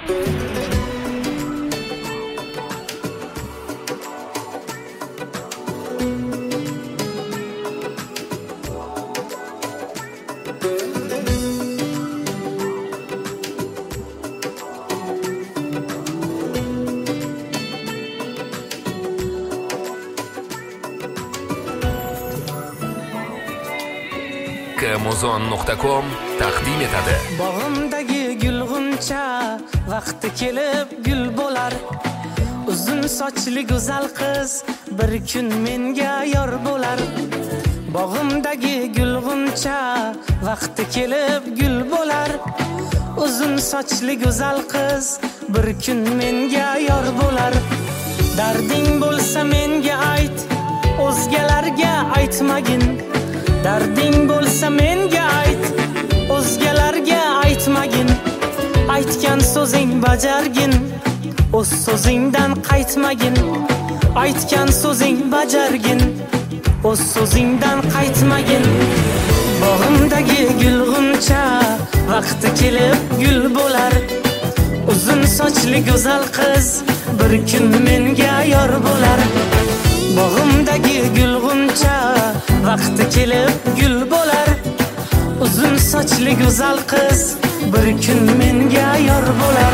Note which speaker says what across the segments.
Speaker 1: Muzon.com taqdim etadi.
Speaker 2: Bog'imdagi gulg'uncha vaqti kelib gul bo'lar. Uzun sochli go'zal qiz bir kun menga yor bo'lar. Bog'imdagi gulg'uncha vaqti kelib gul bo'lar. Uzun sochli go'zal qiz bir kun menga yor bo'lar. Darding bo'lsa menga ayt, o'zgalarga aytmagin. Darding bo'lsa menga ayt, o'zgalarga aytmagin. Aytgan so'zing bajargin, o'z so'zingdan qaytmagin. Aytgan so'zing bajargin, o'z so'zingdan qaytmagin. Bog'imdagi gulg'uncha vaqti kelib gul bo'lar. Uzun sochli go'zal qiz bir kun menga yor bo'lar. Bog'imdagi gulg'uncha vaqti kelib gul bo'lar. Uzun sochli go'zal qiz bir kun menga yor bo'lar.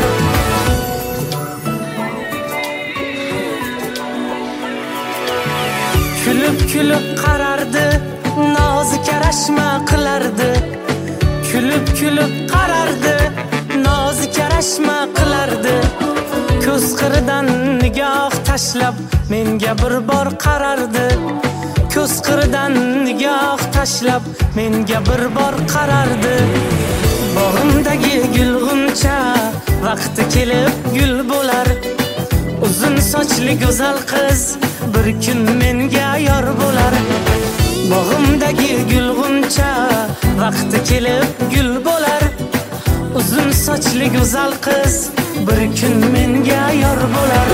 Speaker 2: Kulib kulib qarardi, nozik arashma qilardi. Kulib kulib qarardi, nozik arashma qilardi. Ko'z qiridan nigoh tashlab menga bir bor qarardi. Ko'z qiridan nigoh tashlab menga bir bor qarardi. Bog'imdagi gulg'uncha vaqti kelib gul bo'lar. Uzun sochli go'zal qiz bir kun menga yor bo'lar. Bog'imdagi gulg'uncha vaqti kelib gul bo'lar. Uzun sochli go'zal qiz bir kun menga yor bo'lar.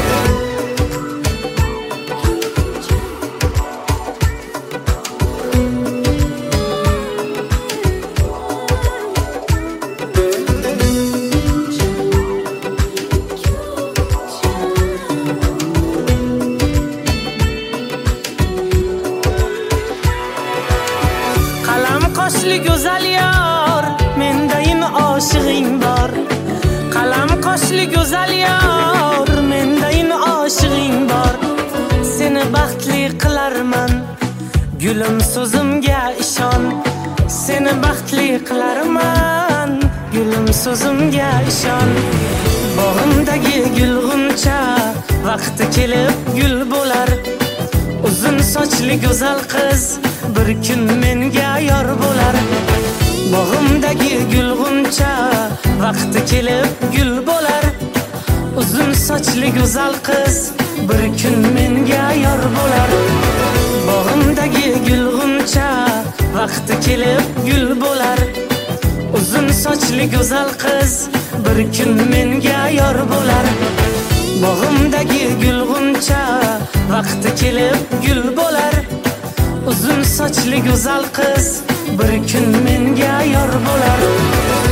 Speaker 2: Qoshli go'zal yor, mendayin oshig'ing bor. Qalam qoshli go'zal yor, mendayin oshig'ing bor. Seni baxtli qilarman, gulim so'zimga ishon. Seni baxtli qilarman, gulim so'zimga ishon. Bog'imdagi gulg'uncha vaqti kelib gul bo'lar. Uzun sochli go'zal qiz bir kun menga yor bo'lar. Bog'imdagi gulg'uncha vaqti kelib gul bo'lar. Uzun sochli go'zal qiz bir kun menga yor bo'lar. Bog'imdagi gulg'uncha vaqti kelib gul bo'lar. Uzun sochli go'zal qiz bir kun menga yor bo'lar. Bog'imdagi gulg'uncha vaqti kelib gul bo'lar. Uzun sochli go'zal qiz bir kun menga yor bo'lar.